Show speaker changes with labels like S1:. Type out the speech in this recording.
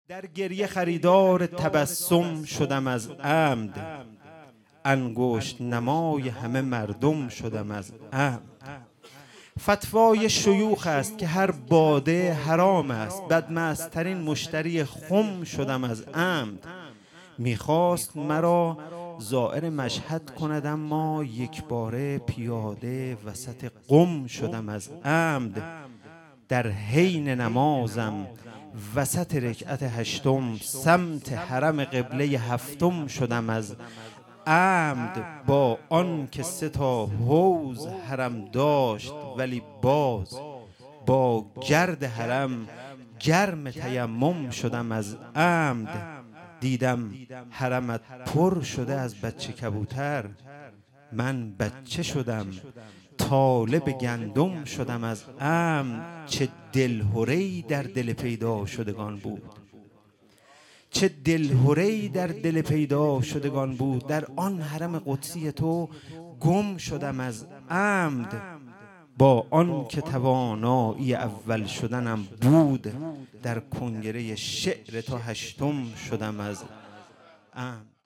S1: در گریه خریدار تبسم شدم از عمد، انگشت نمای همه مردم شدم از عمد. فتوای شیوخ است که هر باده حرام است، بدمست‌ترین مشتری خم شدم از عمد. میخواست مرا زائر مشهد کند، اما یک باره پیاده وسط قم شدم از عمد. در حین نمازم وسط رکعت هشتم، سمت حرم قبله هفتم شدم از عمد. با آن که 3 حوض حرم داشت، ولی باز با گرد حرم گرم تیمم شدم از عمد. دیدم حرمت پر شده از بچه کبوتر، من بچه شدم طالب گندم شدم از عمد. چه دلهره‌ای در دل پیدا شدگان بود، چه دلهره‌ای در دل پیدا شدگان بود. در آن حرم قدسی تو گم شدم از عمد. با آن که توانایی اول شدنم بود، در کنگره شعر تو هشتم شدم از عمد.